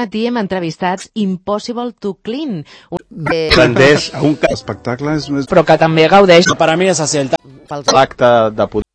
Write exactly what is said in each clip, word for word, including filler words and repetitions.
matí hem entrevistat Impossible to Clean. Tendeix a un espectacle, però que també gaudeix. Per a mi és així el l'acte de poder.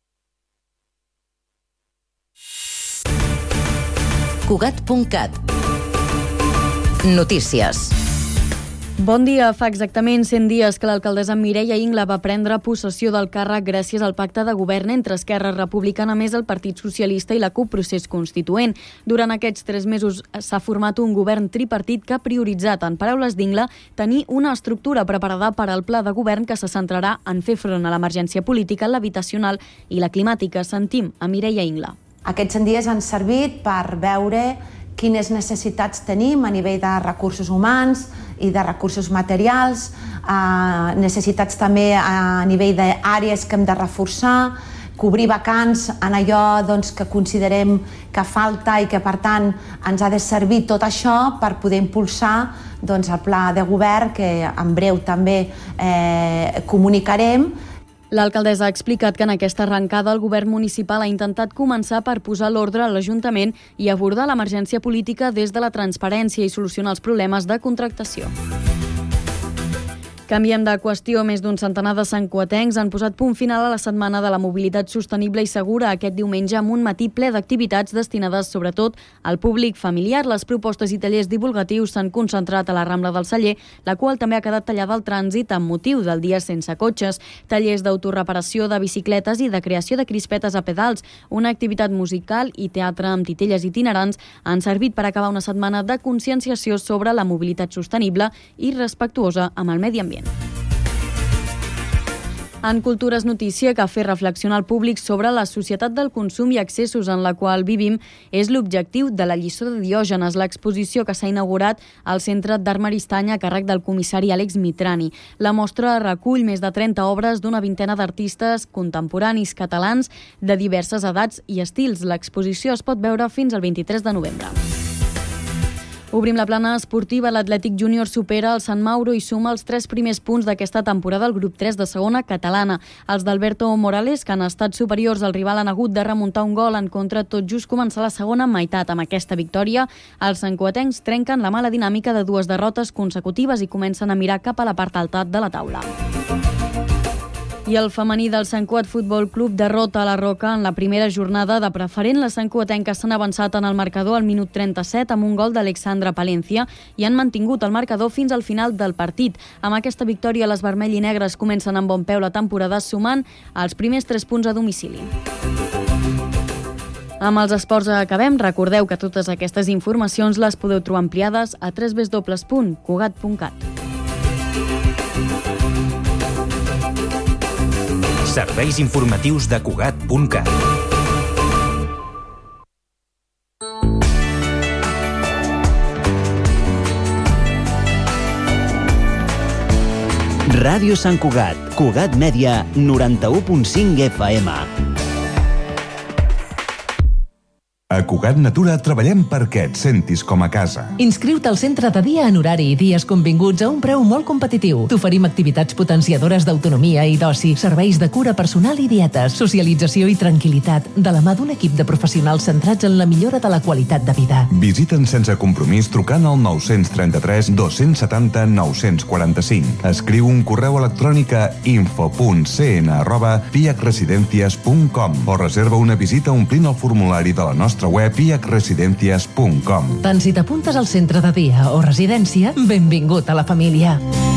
Cugat punt cat. Notícies. Bon dia. Fa exactament cent dies que l'alcaldessa Mireia Ingla va prendre possessió del càrrec gràcies al pacte de govern entre Esquerra Republicana més el Partit Socialista i la CUP Procés Constituent. Durant aquests tres mesos s'ha format un govern tripartit que ha prioritzat, en paraules d'Ingla, tenir una estructura preparada per al pla de govern que se centrarà en fer front a l'emergència política, l'habitacional i la climàtica. Sentim a Mireia Ingla. Aquests cent dies han servit per veure quines necessitats tenim a nivell de recursos humans i de recursos materials, eh, necessitats també a nivell d'àrees que hem de reforçar, cobrir vacants en allò doncs, que considerem que falta i que per tant ens ha de servir tot això per poder impulsar doncs, el pla de govern que en breu també eh, comunicarem. L'alcaldessa ha explicat que en aquesta arrencada el govern municipal ha intentat començar per posar l'ordre a l'Ajuntament i abordar l'emergència política des de la transparència i solucionar els problemes de contractació. Canviem de qüestió. Més d'un centenar de santcugatencs han posat punt final a la setmana de la mobilitat sostenible i segura aquest diumenge amb un matí ple d'activitats destinades sobretot al públic familiar. Les propostes i tallers divulgatius s'han concentrat a la Rambla del Celler, la qual també ha quedat tallada al trànsit amb motiu del dia sense cotxes. Tallers d'autoreparació de bicicletes i de creació de crispetes a pedals, una activitat musical i teatre amb titelles itinerants han servit per acabar una setmana de conscienciació sobre la mobilitat sostenible i respectuosa amb el medi ambient. En Cultura és notícia que fer reflexionar el públic sobre la societat del consum i excessos en la qual vivim és l'objectiu de la lliçó de Diògenes, l'exposició que s'ha inaugurat al Centre d'Art Maristany a càrrec del comissari Àlex Mitrani. La mostra recull més de trenta obres d'una vintena d'artistes contemporanis catalans de diverses edats i estils. L'exposició es pot veure fins al vint-i-tres de novembre. Obrim la plana esportiva. L'Atlètic Júnior supera el Sant Mauro i suma els tres primers punts d'aquesta temporada al grup tres de segona catalana. Els d'Alberto Morales, que han estat superiors al rival, han hagut de remuntar un gol en contra tot just començar la segona meitat. Amb aquesta victòria, els santcugatencs trenquen la mala dinàmica de dues derrotes consecutives i comencen a mirar cap a la part alta de la taula. I el femení del Sant Cugat Futbol Club derrota a la Roca en la primera jornada de preferent. Les santcugatenques s'han avançat en el marcador al minut trenta-set amb un gol d'Alexandra Palencia i han mantingut el marcador fins al final del partit. Amb aquesta victòria, les vermell i negres comencen amb bon peu la temporada, sumant els primers tres punts a domicili. Amb els esports acabem. Recordeu que totes aquestes informacions les podeu trobar ampliades a w w w punt cugat punt cat. Serveis informatius de Cugat punt cat. Ràdio Sant Cugat, Cugat Mèdia, noranta-u punt cinc F M. A Cugat Natura treballem perquè et sentis com a casa. Inscriu-te al centre de dia en horari i dies convinguts a un preu molt competitiu. T'oferim activitats potenciadores d'autonomia i d'oci, serveis de cura personal i dietes, socialització i tranquil·litat, de la mà d'un equip de professionals centrats en la millora de la qualitat de vida. Visita'ns sense compromís trucant al nou trenta-tres dos cents setanta nou cents quaranta-cinc. Escriu un correu electrònic a info punt c n arroba piacresidencias punt com o reserva una visita omplint el formulari de la nostra web piacresidencias punt com. Tant si t'apuntes al centre de dia o residència, benvingut a la família.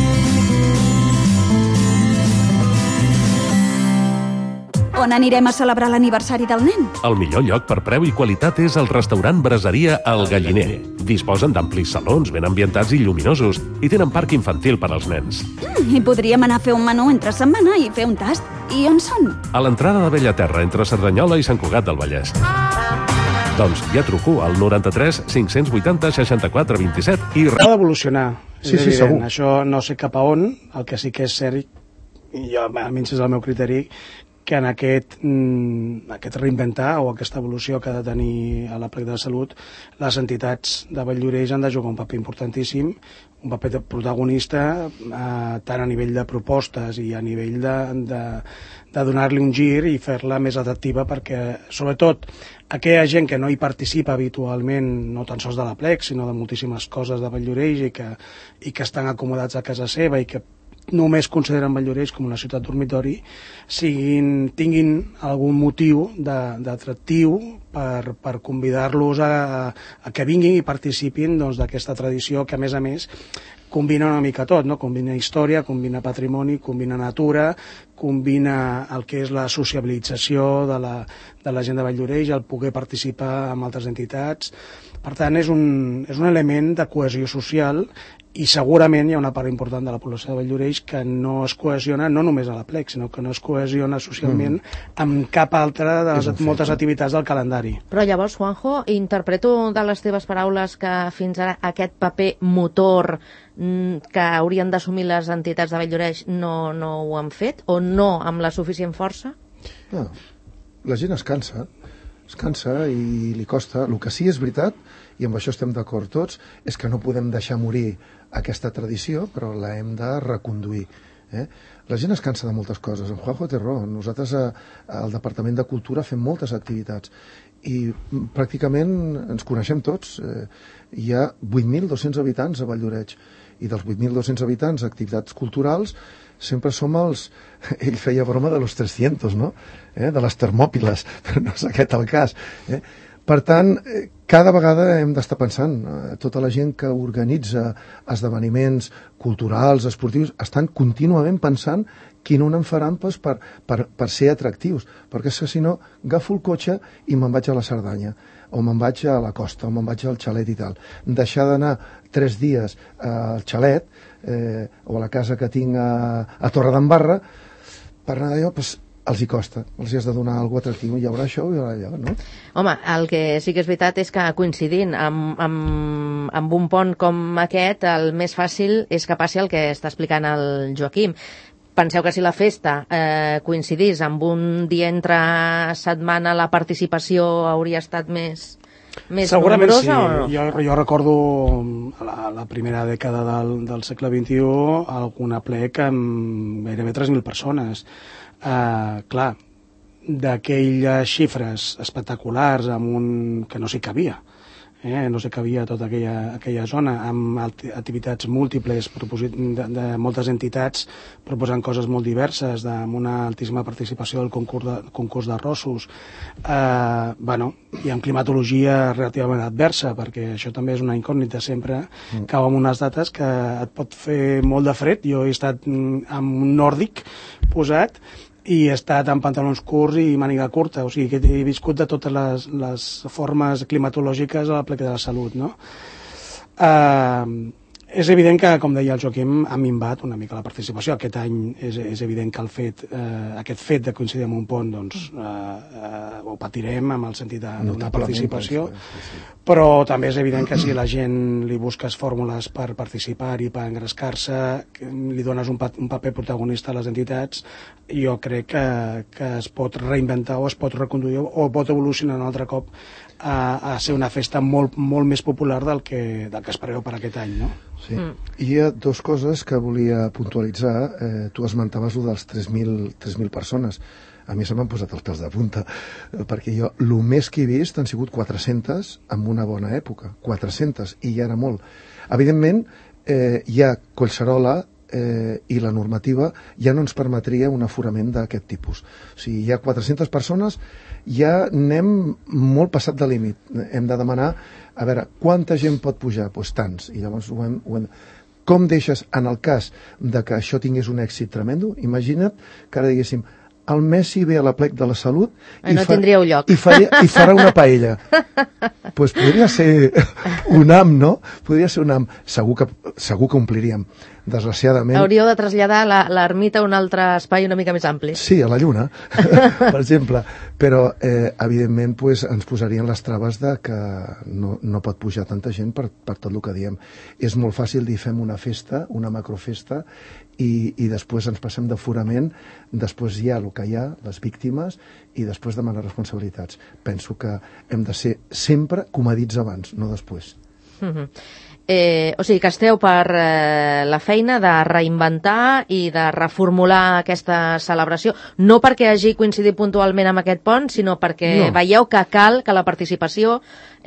On anirem a celebrar l'aniversari del nen? El millor lloc per preu i qualitat és el restaurant Braseria El Galliner. Disposen d'amplis salons ben ambientats i lluminosos i tenen parc infantil per als nens. Mm, I podríem anar a fer un menú entre setmana i fer un tast. I on són? A l'entrada de Bellaterra, entre Cerdanyola i Sant Cugat del Vallès. Doncs ja truco al noranta-tres cinc-cents vuitanta seixanta-quatre vint-i-set i... Ha d'evolucionar, és Sí, sí, evident. segur. Això no sé cap a on, el que sí que és cert, i jo, almenys és el meu criteri, que en aquest, mm, aquest reinventar o aquesta evolució que ha de tenir a l'aplec de la salut, les entitats de Valldoreix han de jugar un paper importantíssim, un paper protagonista eh, tant a nivell de propostes i a nivell de, de, de donar-li un gir i fer-la més atractiva perquè, sobretot, aquella gent que no hi participa habitualment, no tan sols de l'aplec, sinó de moltíssimes coses de Valldoreix i que, i que estan acomodats a casa seva i que només consideren Valldoreix com una ciutat dormitori, siguin, tinguin algun motiu d'atractiu per, per convidar-los a, a que vinguin i participin doncs, d'aquesta tradició que, a més a més, combina una mica tot, no? Combina història, combina patrimoni, combina natura, combina el que és la sociabilització de la, de la gent de Valldoreix, el poder participar amb altres entitats. Per tant, és un, és un element de cohesió social i segurament hi ha una part important de la població de Valldoreix que no es cohesiona, no només a l'aplec, sinó que no es cohesiona socialment mm. amb cap altra de les moltes activitats del calendari. Però llavors, Juanjo, interpreto de les teves paraules que fins ara aquest paper motor que haurien d'assumir les entitats de Valldoreix no, no ho han fet o no amb la suficient força? No, la gent es cansa, es cansa i li costa. El que sí és veritat, i amb això estem d'acord tots, és que no podem deixar morir aquesta tradició, però la hem de reconduir. Eh? La gent es cansa de moltes coses. En Juanjo té raó. Nosaltres a, al Departament de Cultura fem moltes activitats i pràcticament ens coneixem tots. Eh, hi ha vuit mil dos-cents habitants a Valldoreix i dels vuit mil dos-cents habitants, activitats culturals, sempre som els... Ell feia broma de los trescientos, no? Eh? De les Termòpiles, però no és aquest el cas. Eh? Per tant, cada vegada hem d'estar pensant, eh, tota la gent que organitza esdeveniments culturals, esportius, estan contínuament pensant quin on en faran pues, per, per, per ser atractius, perquè és que si no agafo el cotxe i me'n vaig a la Cerdanya, o me'n vaig a la costa, o me'n vaig al xalet i tal. Deixar d'anar tres dies al xalet, eh, o a la casa que tinc a, a Torredembarra, per anar d'allò, pues, els hi costa, els hi has de donar alguna cosa atractiu, hi haurà això i hi haurà allò, no? Home, el que sí que és veritat és que coincidint amb, amb, amb un pont com aquest, el més fàcil és que passi el que està explicant el Joaquim. Penseu que si la festa eh, coincidís amb un dia entre setmana, la participació hauria estat més, més segurament nombrosa sí. O no? Jo, jo recordo la, la primera dècada del, del segle vint-i-u algun aplec amb gairebé tres mil persones. Uh, clar, d'aquelles xifres espectaculars amb un que no s'hi cabia, eh? no s'hi cabia tota aquella, aquella zona, amb activitats múltiples de, de moltes entitats proposant coses molt diverses, de, amb una altíssima participació del concurs de, concurs d'arrossos, eh, bueno, i amb climatologia relativament adversa, perquè això també és una incògnita sempre, mm. cau en unes dates que et pot fer molt de fred. Jo he estat amb un nòrdic posat i he estat amb pantalons curts i màniga curta, o sigui que he viscut de totes les, les formes climatològiques a l'aplec de la salut, no? Uh, és evident que, com deia el Joaquim, ha minvat una mica la participació. Aquest any és, és evident que el fet, eh, aquest fet de coincidir amb un pont, doncs, eh, eh, ho patirem amb el sentit de, de participació, sí, sí. Però també és evident que si la gent li busques fórmules per participar i per engrescar-se, li dones un, pa un paper protagonista a les entitats, jo crec que, que es pot reinventar o es pot reconduir o pot evolucionar un altre cop a, a ser una festa molt, molt més popular del que, del que es preveu per aquest any, no? Sí. Mm. Hi ha dues coses que volia puntualitzar. Eh, tu esmentaves el dels tres mil persones. A mi se m'han posat els pèls de punta, perquè jo el més que he vist han sigut quatre-centes en una bona època. quatre-centes, i ja era molt. Evidentment, eh, hi ha Collserola, eh, i la normativa ja no ens permetria un aforament d'aquest tipus. O sigui, hi ha quatre-centes persones, ja anem molt passat de límit. Hem de demanar, a veure, quanta gent pot pujar? Doncs pues tants. I llavors ho hem, ho hem... Com deixes, en el cas de que això tingués un èxit tremendo, imagina't que ara diguéssim, el Messi ve a l'aplec de la Salut i, no fa, tindríeu lloc. i, fa, i farà una paella. Doncs pues podria ser un am, no? Podria ser un am. Segur que, segur que ompliríem. desgraciadament... Hauríeu de traslladar l'ermita a un altre espai una mica més ampli. Sí, a la Lluna, per exemple. Però, eh, evidentment, pues, ens posarien les traves de que no, no pot pujar tanta gent per, per tot el que diem. És molt fàcil dir fem una festa, una macrofesta, i, i després ens passem d'aforament, després hi ha el que hi ha, les víctimes, i després demanar responsabilitats. Penso que hem de ser sempre comedits abans, no després. Mm-hmm. Eh, o sigui que esteu per eh, la feina de reinventar i de reformular aquesta celebració, no perquè hagi coincidit puntualment amb aquest pont, sinó perquè no. veieu que cal que la participació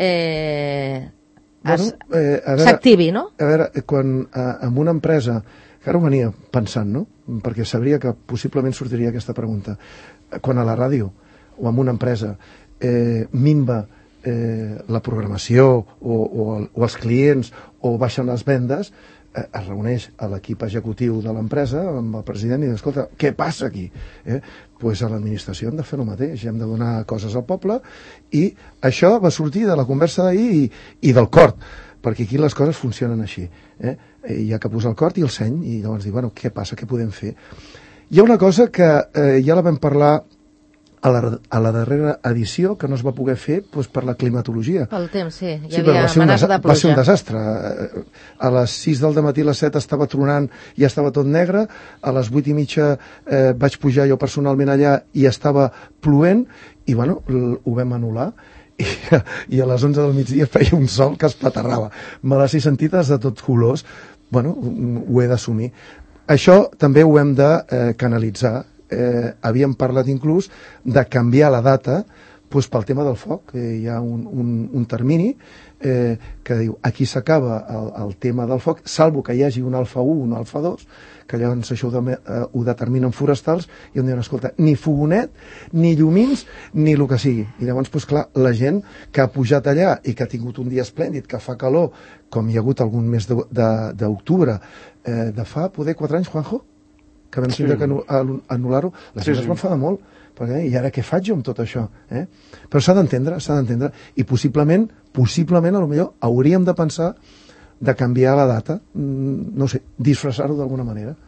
eh, bueno, eh, s'activi, no? A veure, quan eh, en una empresa, que ara ho venia pensant, no? Perquè sabria que possiblement sortiria aquesta pregunta, quan a la ràdio o en una empresa eh, minva Eh, la programació o, o, el, o els clients o baixen les vendes, eh, es reuneix a l'equip executiu de l'empresa amb el president i diu, escolta, què passa aquí? Eh? Pues a l'administració hem de fer el mateix, hem de donar coses al poble, i això va sortir de la conversa d'ahir i, i del cort, perquè aquí les coses funcionen així. Eh? Hi ha que posar el cort i el seny i llavors dir, bueno, què passa, què podem fer? Hi ha una cosa que eh, ja la vam parlar a la, a la darrera edició, que no es va poder fer doncs, per la climatologia. Pel temps, sí. Hi sí, havia amenaça de pluja. Va ser un desastre. A les sis del dematí, a les set estava tronant i estava tot negre. A les vuit i mitja eh, vaig pujar jo personalment allà i estava plovent i, bueno, ho vam anul·lar. I, i a les onze del migdia feia un sol que es paterrava. Me les he sentides de tots colors. Bueno, ho he d'assumir. Això també ho hem de eh, canalitzar. Eh, havíem parlat inclús de canviar la data doncs, pel tema del foc. Eh, hi ha un, un, un termini eh, que diu aquí s'acaba el, el tema del foc, salvo que hi hagi un alfa u, un alfa dos, que llavors això ho, de, eh, ho determinen forestals i on diuen, escolta, ni fogonet, ni llumins, ni el que sigui. I llavors, doncs, clar, la gent que ha pujat allà i que ha tingut un dia esplèndid, que fa calor, com hi ha hagut algun mes d'octubre, eh, de fa poder quatre anys, Juanjo? Que vam tindre sí. que anul·lar-ho, la gent sí, sí. es va enfadar molt, perquè, i ara què faig jo amb tot això? Eh? Però s'ha d'entendre, s'ha d'entendre, i possiblement, possiblement, a lo millor, hauríem de pensar de canviar la data, no sé, disfressar-ho d'alguna manera.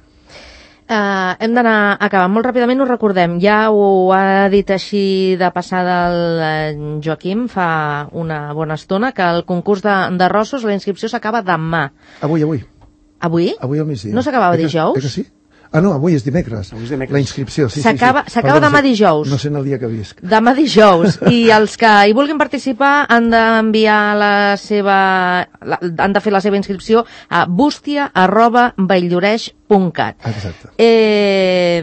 Uh, hem d'anar acabant molt ràpidament, us recordem, ja ho ha dit així de passada el Joaquim fa una bona estona, que el concurs de, de rossos, la inscripció s'acaba demà. Avui, avui. Avui? Avui al migdia. No s'acabava dijous? Eh que sí? Ah, no, avui és dimecres. Avui és dimecres. La inscripció, sí, s'acaba, sí, sí. S'acaba demà dijous. No sé en el dia que visc. Demà dijous. I els que hi vulguin participar han d'enviar la seva... La, han de fer la seva inscripció a bustia arroba valldoreix punt cat. Exacte. Eh,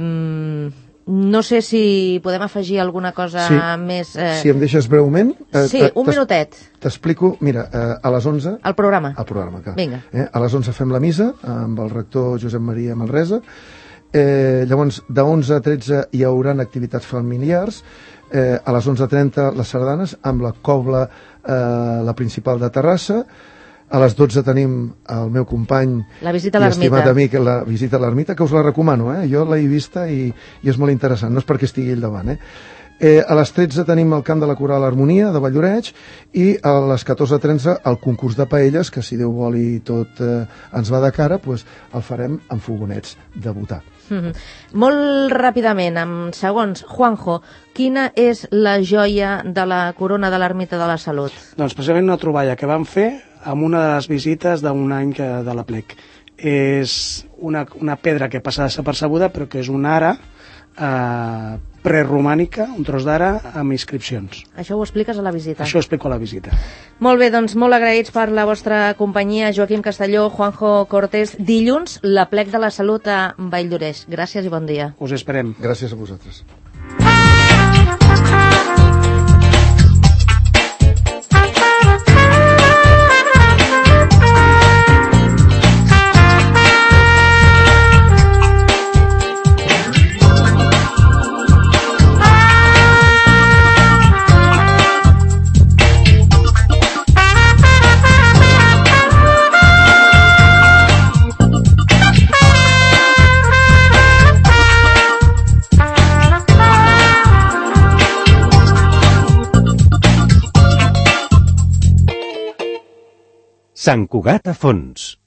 no sé si podem afegir alguna cosa sí. més... Eh... Si em deixes breument... Eh, sí, un minutet. T'explico, mira, eh, a les onze... El programa. El programa, clar. Vinga. Eh, a les onze fem la missa amb el rector Josep Maria Manresa. Eh, llavors, de onze a tretze hi haurà activitats familiars. Eh, a les onze trenta les sardanes amb la cobla, eh, la principal de Terrassa. A les dotze tenim el meu company la visita a i estimat l'ermita. amic, la visita a l'ermita, que us la recomano, eh? Jo l'he vista i, i és molt interessant, no és perquè estigui ell davant, eh? Eh, a les tretze tenim el cant de la Coral Harmonia de Valldoreix i a les catorze trenta el concurs de paelles, que si Déu vol i tot eh, ens va de cara, pues, el farem amb fogonets de votar. Mm-hmm. Molt ràpidament, en segons, Juanjo, quina és la joia de la corona de l'Ermita de la Salut? Doncs precisament una troballa que vam fer amb una de les visites d'un any que, de la Plec. És una, una pedra que passa desapercebuda, però que és una ara eh, preromànica, un tros d'ara amb inscripcions. Això ho expliques a la visita? Això ho explico a la visita. Molt bé, doncs molt agraïts per la vostra companyia, Joaquim Castelló, Juanjo Cortés. Dilluns, la Plec de la Salut a Valldoreix. Gràcies i bon dia. Us esperem. Gràcies a vosaltres. Sant Cugat a fons.